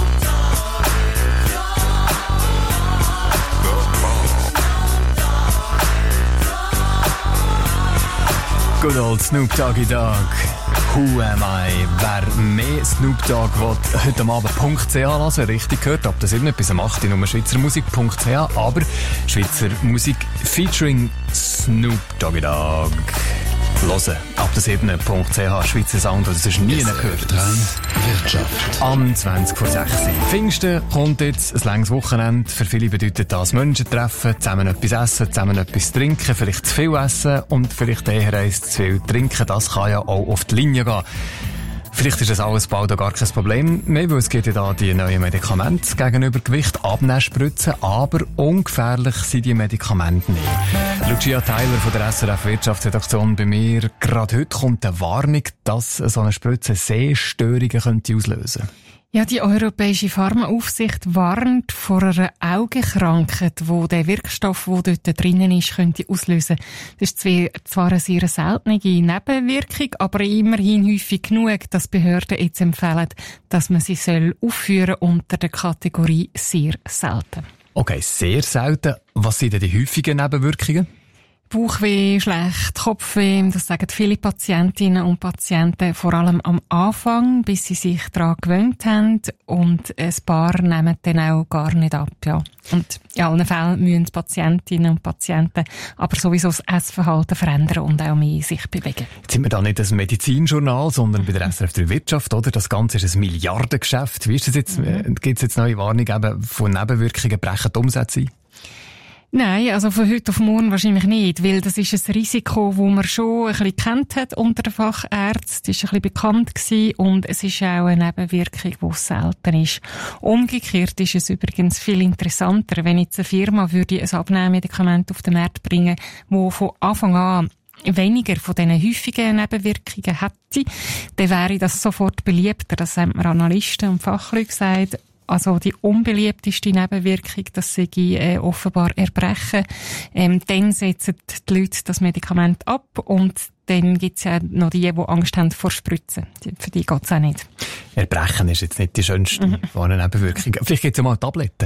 Good old Snoop Doggy Dogg. Who am I? Wer mehr Snoop Dogg will, heute am Abend Punkt C H lassen, richtig gehört, ab der sieben bis am acht Nummer schweizermusik Punkt C H, aber Schweizer Musik featuring Snoop Doggy Dogg. Hören. Ab der sieben Punkt C H Schweizer Sound, das ist nie gehört. Wirtschaft. Am zwanzig vor sechs. Pfingsten kommt jetzt, ein langes Wochenende. Für viele bedeutet das Menschen treffen, zusammen etwas essen, zusammen etwas trinken, vielleicht zu viel essen und vielleicht eher eins zu viel trinken. Das kann ja auch auf die Linie gehen. Vielleicht ist das alles bald auch gar kein Problem mehr, weil es gibt ja da die neuen Medikamente gegen Übergewicht, Abnehmspritzen, aber ungefährlich sind die Medikamente nicht. Lucia Tyler von der S R F Wirtschaftsredaktion bei mir. Gerade heute kommt eine Warnung, dass so eine Spritze Sehstörungen könnte auslösen. Ja, die Europäische Pharmaaufsicht warnt vor einer Augenkrankheit, wo der Wirkstoff, der dort drinnen ist, könnte auslösen. Das ist zwar eine sehr seltene Nebenwirkung, aber immerhin häufig genug, dass Behörden jetzt empfehlen, dass man sie soll aufführen unter der Kategorie sehr selten. Okay, sehr selten. Was sind denn die häufigen Nebenwirkungen? Bauchweh, schlecht, Kopfweh, das sagen viele Patientinnen und Patienten vor allem am Anfang, bis sie sich daran gewöhnt haben, und ein paar nehmen dann auch gar nicht ab, ja. Und in allen Fällen müssen die Patientinnen und Patienten aber sowieso das Essverhalten verändern und auch mehr sich bewegen. Jetzt sind wir da nicht ein Medizinjournal, sondern bei der S R F drei Wirtschaft, oder? Das Ganze ist ein Milliardengeschäft. Wie ist das jetzt? Mhm. Gibt es jetzt neue Warnungen eben von Nebenwirkungen, brechen die Umsätze ein? Nein, also von heute auf morgen wahrscheinlich nicht, weil das ist ein Risiko, das man schon ein bisschen kennt hat unter den Fachärzten. Das war ein bisschen bekannt gewesen und es ist auch eine Nebenwirkung, die selten ist. Umgekehrt ist es übrigens viel interessanter, wenn jetzt eine Firma würde ein Abnehmmedikament auf den Markt bringen, wo von Anfang an weniger von diesen häufigen Nebenwirkungen hätte, dann wäre das sofort beliebter. Das haben mir Analysten und Fachleute gesagt. Also die unbeliebteste Nebenwirkung, das sei äh, offenbar Erbrechen. Ähm, dann setzen die Leute das Medikament ab und dann gibt es ja noch die, die Angst haben vor Spritzen. Für die geht es auch nicht. Erbrechen ist jetzt nicht die schönste mhm. Nebenwirkung. Vielleicht gibt es ja mal Tabletten.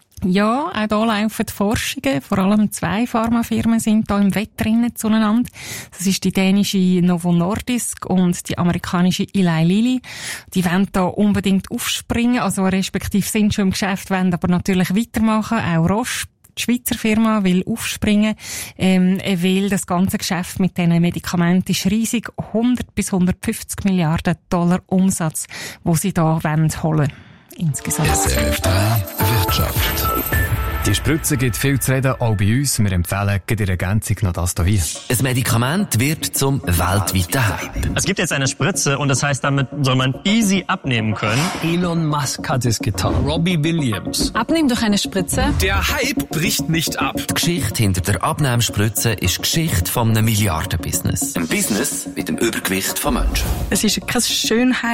Ja, auch da laufen die Forschungen. Vor allem zwei Pharmafirmen sind da im Wettrennen zueinander. Das ist die dänische Novo Nordisk und die amerikanische Eli Lilly. Die wollen da unbedingt aufspringen, also respektive sind schon im Geschäft, wollen aber natürlich weitermachen. Auch Roche, die Schweizer Firma, will aufspringen, ähm, weil das ganze Geschäft mit diesen Medikamenten ist riesig. hundert bis hundertfünfzig Milliarden Dollar Umsatz, wo sie da wollen holen. Insgesamt. S R F drei Wirtschaft. Die Spritze gibt viel zu reden, auch bei uns. Wir empfehlen in der Ergänzung noch das hier. Ein Medikament wird zum weltweiten Hype. Es gibt jetzt eine Spritze und das heißt, damit soll man easy abnehmen können. Elon Musk hat es getan. Robbie Williams. Abnehmen durch eine Spritze. Der Hype bricht nicht ab. Die Geschichte hinter der Abnehmspritze ist die Geschichte von einem Milliardenbusiness. Ein Business mit dem Übergewicht von Menschen. Es ist kein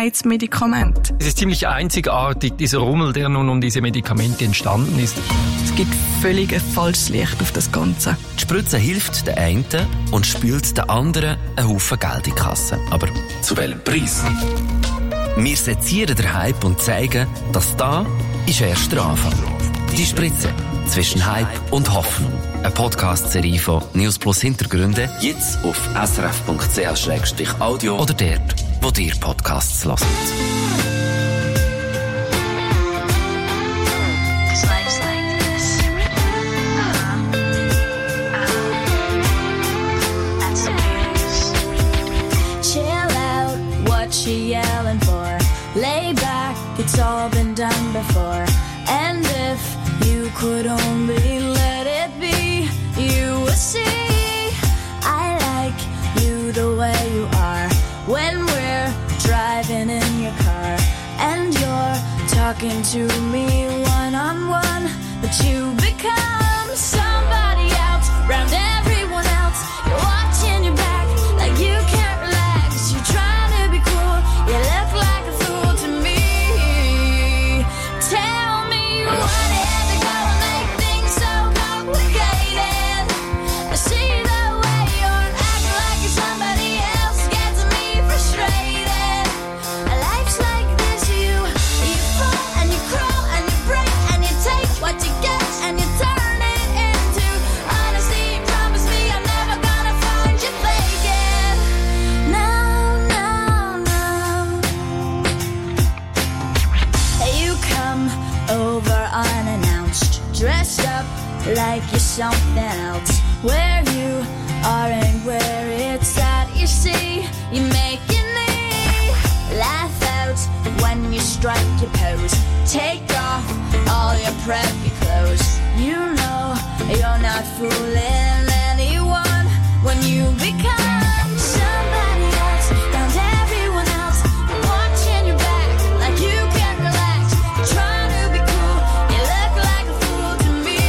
Schönheitsmedikament. Es ist ziemlich einzigartig, dieser Rummel, der nun um diese Medikamente entstanden ist. gibt völlig ein falsches Licht auf das Ganze. Die Spritze hilft den einen und spült den anderen einen Haufen Geld in die Kasse. Aber zu welchem Preis? Wir sezieren den Hype und zeigen, dass da ist erst der Anfang. Die Spritze zwischen Hype und Hoffnung. Eine Podcast-Serie von News Plus Hintergründe. Jetzt auf s r f punkt c h slash audio oder dort, wo dir Podcasts hören. Yelling for, lay back, it's all been done before. And if you could only let it be, you would see I like you the way you are. When we're driving in your car and you're talking to me one on one, but you become somebody else, round everyone else. You're watching your back like you can't relax. You're trying to be cool, you look like a fool to me. Tell me what had to go and make things so complicated. I see the way you're acting like you're somebody else, gets me frustrated. Life's like this, you you fall and you crawl and you break and you take what you get and you turn it into honesty. Promise me I'm never gonna find you faking. No, no, no. You come over unannounced, dressed up like you're something else. Where you are and where it's at, you see, you make your knee laugh out when you strike your pose. Take off all your preppy clothes. You know you're not fooling anyone when you become somebody else, round everyone else. You're watching your back like you can't relax. You're trying to be cool, you look like a fool to me.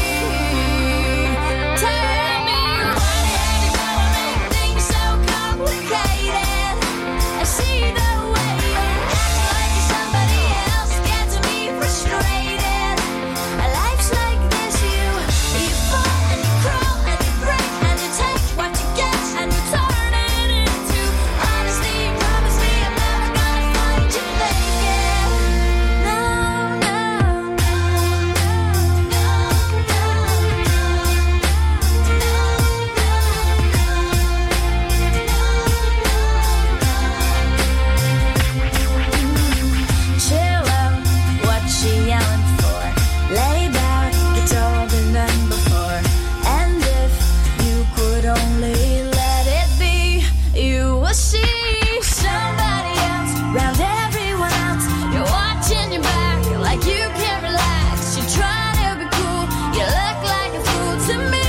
Tell me what had to go and make things so complicated. I see the way you're acting like you're somebody else, gets me frustrated. Life's like this, you you fall and you crawl and you break and you take what you get and you turn it into honesty. Promise me I'm never gonna find you faking. No, no, no, chill out, what she yelling for? Lay back, it's all been done before. And if you could only let it be, you will see somebody else, round everyone else. You're watching your back like you can't relax. You're trying to be cool, you look like a fool to me.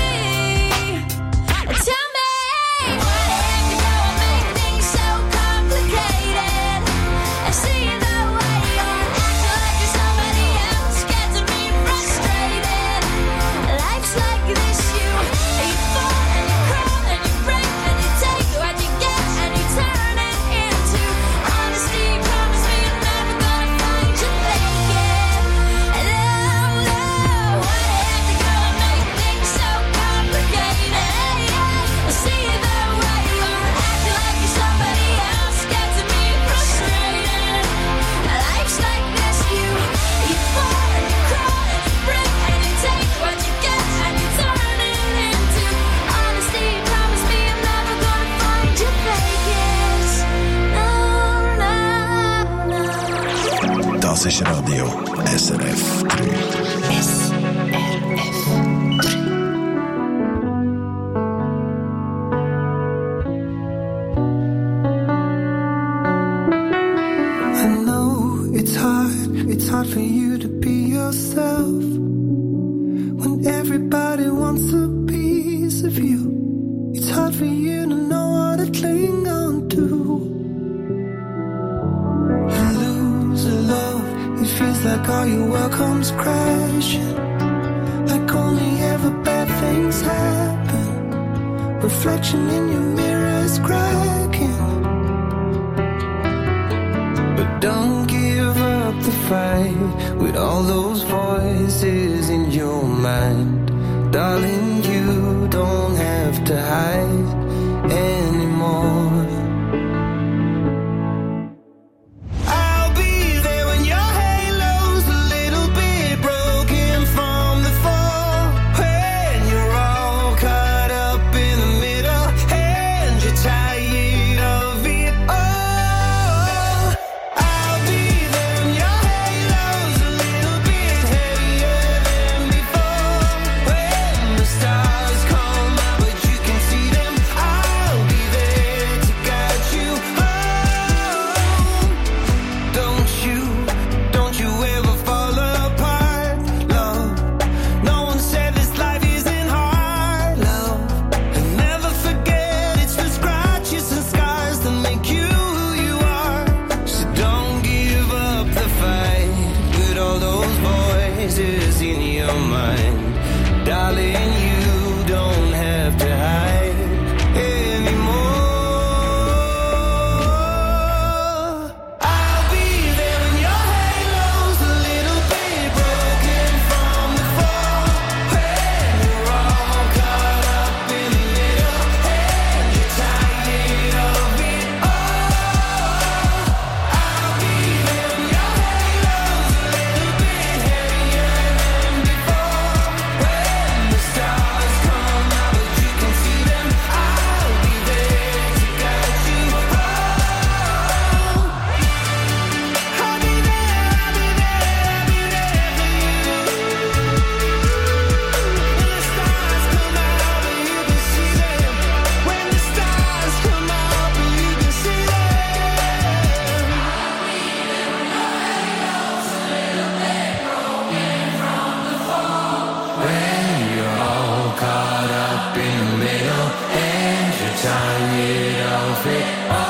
Tell me what had to go and make things so complicated. I see the way you're acting like you're somebody else, gets me frustrated. Life's like this, you you fall and you crawl and you break and you take what you get and you turn it into honesty. Promise me I'm never gonna find you faking. No, no, what had to go and make things so complicated? I see the way you're acting like you're somebody else, gets me frustrated. Life's like this, you you fall and you crawl and you break and you take what you get and you turn it into honesty. Promise me I'm never gonna find you faking. No, no, no. Das ist Radio S R F drei. S R F I know it's hard, it's hard for you to be yourself when everybody wants a piece of you. It's hard for you to know what to cling on to. You lose a love, it feels like all your world comes crashing, like only ever bad things happen. Reflection in your mirror is cracking. But don't give up the fight with all those voices in your mind. Darling, you don't have to hide anymore. I'll be there when your halo's a little bit broken from the fall. When you're all caught up in the middle and you're tired of it all. I'll be there when your halo's a little bit heavier than before. When the stars come out but you can see them, I'll be there to guide you home. Don't you, don't you ever fall apart, love. No one said this life isn't hard, love. And never forget it's the scratches and scars that make you who you are. So don't give up the fight with all those voices in your mind. Darling, you don't have to hide anymore. I'll be there when your halo's a little bit broken from the fall. When you're all caught up in the middle and you're tired of it all. I'll be there when your halo's a little bit heavier than before. When the stars come out but you can see them, I'll be there to guide you home. I'll be there, I'll be there, I'll be there for you. When the stars come out but you can see them. When the stars come out but you can see them. When you're all caught up in the middle and you're tired of it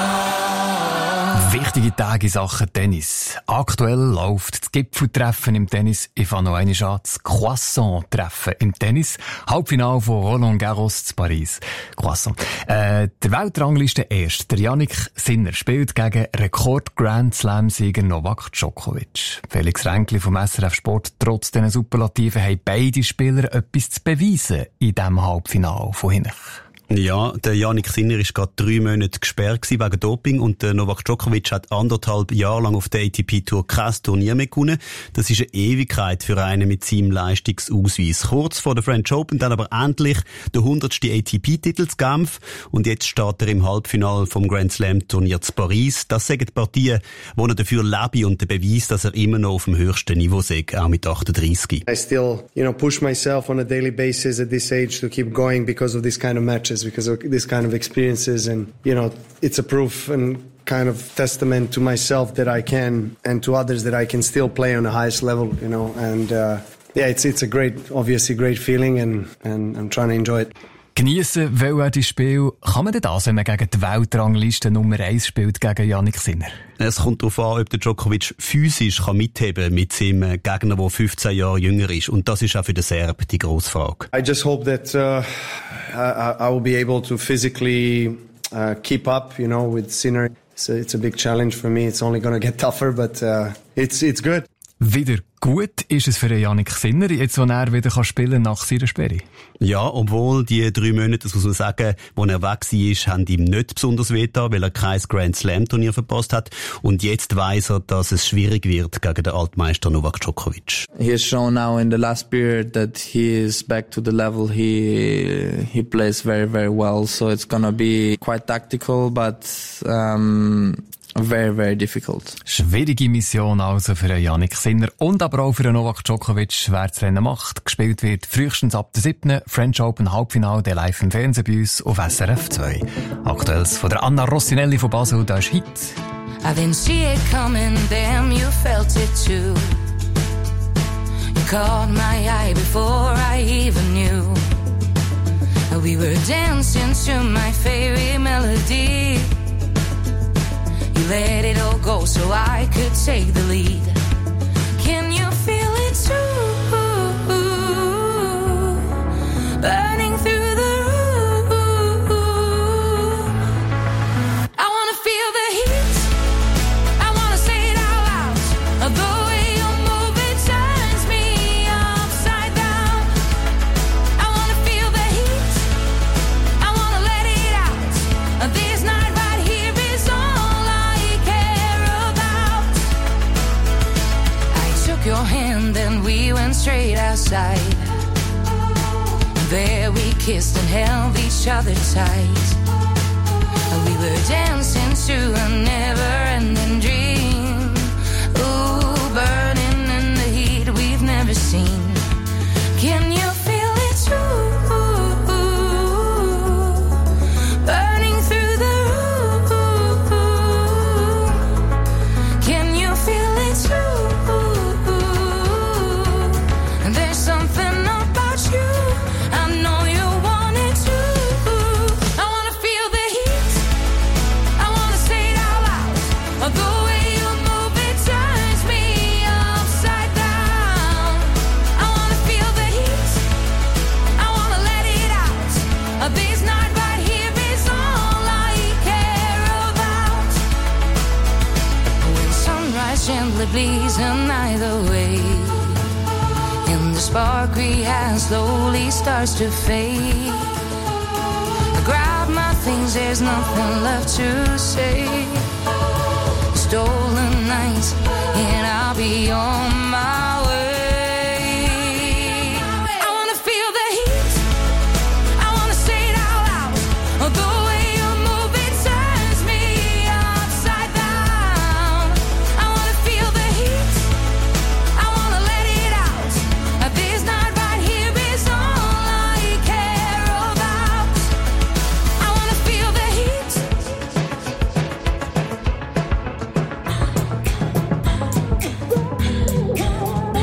all. Wichtige Tage in Sachen Tennis. Aktuell läuft das Gipfeltreffen im Tennis. Ich fange noch einmal an, das Croissant-Treffen im Tennis. Halbfinale von Roland Garros zu Paris. Croissant. Äh, der Weltrangliste erst. Der Jannik Sinner spielt gegen Rekord-Grand-Slam-Sieger Novak Djokovic. Felix Ränkli vom S R F Sport. Trotz diesen Superlativen haben beide Spieler etwas zu beweisen in diesem Halbfinale von hinten. Ja, der Jannik Sinner ist gerade drei Monate gesperrt gewesen wegen Doping und der Novak Djokovic hat anderthalb Jahre lang auf der A T P Tour kein Turnier mehr gewonnen. Das ist eine Ewigkeit für einen mit seinem Leistungsausweis. Kurz vor der French Open dann aber endlich der hundertste A T P-Titel zu Genf und jetzt steht er im Halbfinale vom Grand Slam Turnier zu Paris. Das sind die Partien, wo er dafür lebe und der Beweis, dass er immer noch auf dem höchsten Niveau ist, auch mit achtunddreißig. I still, you know, push myself on a daily basis at this age to keep going because of this kind of matches. Because of this kind of experiences, and you know, it's a proof and kind of testament to myself that I can, and to others that I can still play on the highest level, you know, and uh, yeah, it's it's a great, obviously great feeling, and and I'm trying to enjoy it. Geniessen will er das Spiel. Kann man denn das, wenn man gegen die Weltrangliste Nummer eins spielt, gegen Jannik Sinner? Es kommt darauf an, ob der Djokovic physisch kann mitheben mit seinem Gegner, der fünfzehn Jahre jünger ist. Und das ist auch für den Serb die grosse Frage. I just hope that uh, I, I will be able to physically uh, keep up, you know, with Sinner. It's a, it's a big challenge for me. It's only going to get tougher, but uh, it's it's good. Wieder gut ist es für Jannik Sinner, jetzt wo er wieder kann spielen nach seiner Sperre. Ja, obwohl die drei Monate, das muss man sagen, wo er weg war, haben ihm nicht besonders wehgetan, weil er kein Grand Slam Turnier verpasst hat. Und jetzt weiss er, dass es schwierig wird gegen den Altmeister Novak Djokovic. He has shown now in the last period that he is back to the level he he plays very very well. So it's gonna be quite tactical, but um, very, very difficult. Schwierige Mission also für Jannik Sinner und aber auch für Novak Djokovic, wer das Rennen macht. Gespielt wird frühestens ab der siebten French Open Halbfinale, der live im Fernsehen bei uns auf S R F zwei. Aktuelles von der Anna Rossinelli von Basel, da ist Hit. I didn't see it coming, damn, you felt it too. You caught my eye before I even knew. We were dancing to my favorite melody. You let it all go so I could take the lead. Can you feel it too? Burning through the room. I wanna feel the heat. I wanna say it out loud. The way your hand and we went straight outside. There we kissed and held each other tight. We were dancing to a never-ending dream. Ooh, burning in the heat we've never seen. Can you feel it too? Burning through the room. Can you feel it too? There's something about you. I know you want it too. I wanna feel the heat. I wanna say it out loud. The way you move it turns me upside down. I wanna feel the heat. I wanna let it out. This night right here is all I care about. When sunrise gently bleeds in either way, and the spark we had slowly starts to fade, I grab my things, there's nothing left to say. Stolen nights, and I'll be on my way. I wanna feel the heat. I wanna say it out loud. The way you move it turns me upside down. I wanna feel the heat. I wanna let it out. This night right here is all I care about. I wanna feel the heat. I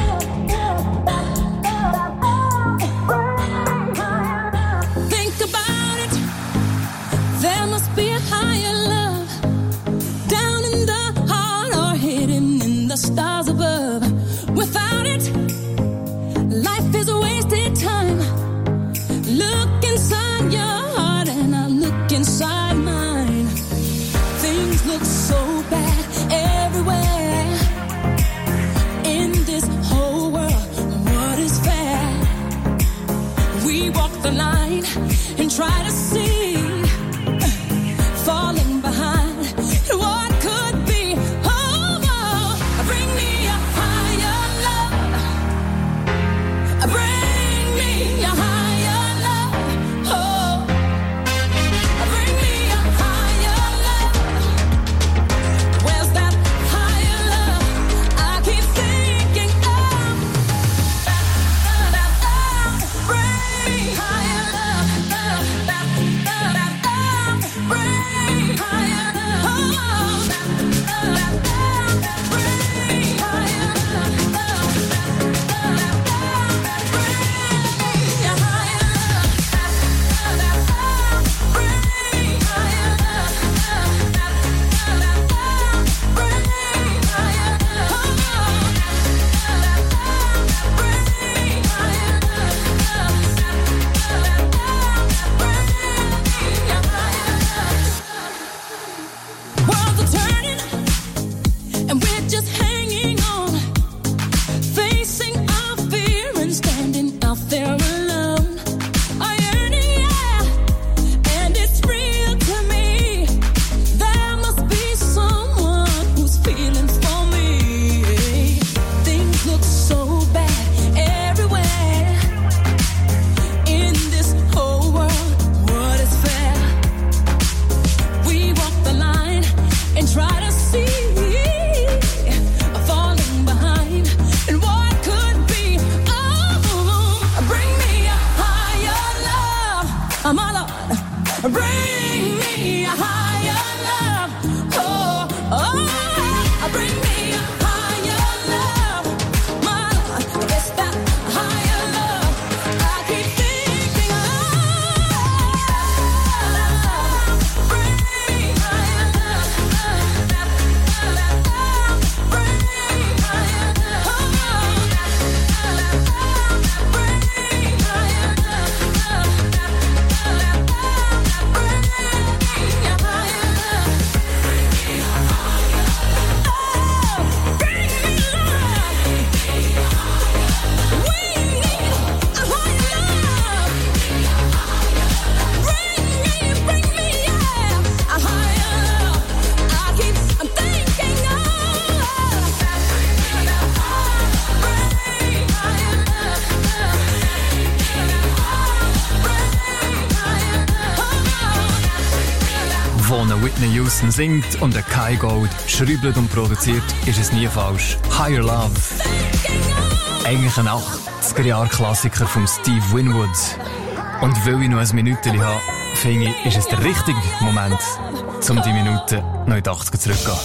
Whitney Houston singt und der Kai Gold schreibt und produziert, ist es nie falsch. Higher Love. Eigentlich ein achtziger-Jahre-Klassiker von Steve Winwood. Und weil ich noch ein Minütchen habe, finde ich, ist es der richtige Moment, um die Minuten noch in die achtziger zurückzugehen.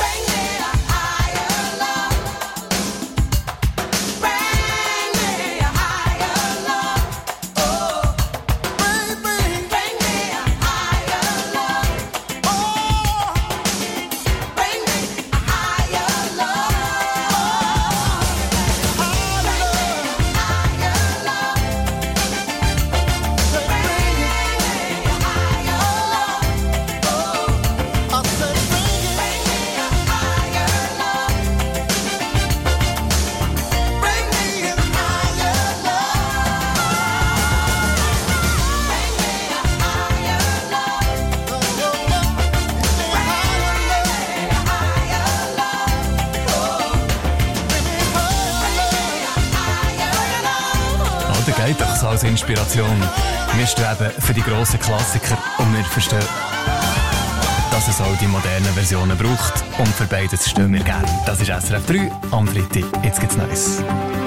Als Inspiration. Wir streben für die grossen Klassiker und wir verstehen, dass es auch die modernen Versionen braucht. Und für beides stehen wir gerne. Das ist S R F drei am Freitag. Jetzt gibt's Neues.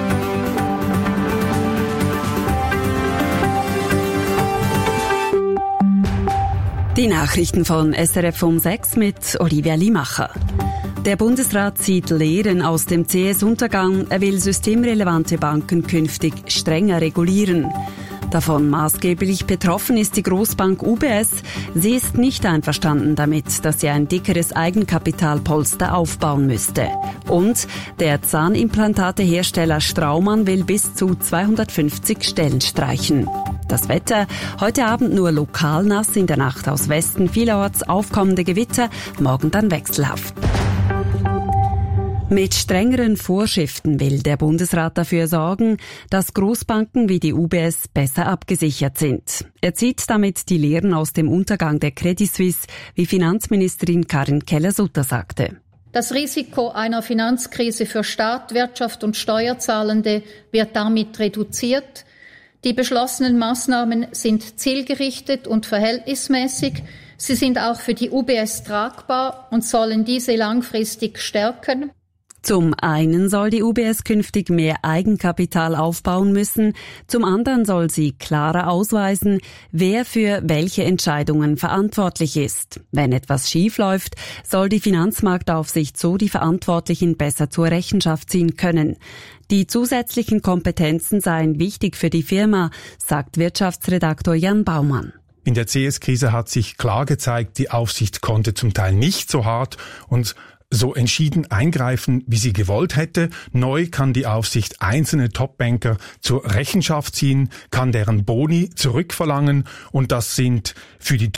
Die Nachrichten von S R F um sechs mit Olivia Limacher. Der Bundesrat zieht Lehren aus dem C S-Untergang. Er will systemrelevante Banken künftig strenger regulieren. Davon maßgeblich betroffen ist die Großbank U B S. Sie ist nicht einverstanden damit, dass sie ein dickeres Eigenkapitalpolster aufbauen müsste. Und der Zahnimplantatehersteller Straumann will bis zu zweihundertfünfzig Stellen streichen. Das Wetter, heute Abend nur lokal nass, in der Nacht aus Westen vielerorts aufkommende Gewitter, morgen dann wechselhaft. Mit strengeren Vorschriften will der Bundesrat dafür sorgen, dass Großbanken wie die U B S besser abgesichert sind. Er zieht damit die Lehren aus dem Untergang der Credit Suisse, wie Finanzministerin Karin Keller-Sutter sagte. Das Risiko einer Finanzkrise für Staat, Wirtschaft und Steuerzahlende wird damit reduziert. Die beschlossenen Maßnahmen sind zielgerichtet und verhältnismäßig. Sie sind auch für die U B S tragbar und sollen diese langfristig stärken. Zum einen soll die U B S künftig mehr Eigenkapital aufbauen müssen, zum anderen soll sie klarer ausweisen, wer für welche Entscheidungen verantwortlich ist. Wenn etwas schief läuft, soll die Finanzmarktaufsicht so die Verantwortlichen besser zur Rechenschaft ziehen können. Die zusätzlichen Kompetenzen seien wichtig für die Firma, sagt Wirtschaftsredaktor Jan Baumann. In der C S-Krise hat sich klar gezeigt, die Aufsicht konnte zum Teil nicht so hart und so entschieden eingreifen, wie sie gewollt hätte. Neu kann die Aufsicht einzelne Topbanker zur Rechenschaft ziehen, kann deren Boni zurückverlangen und das sind für die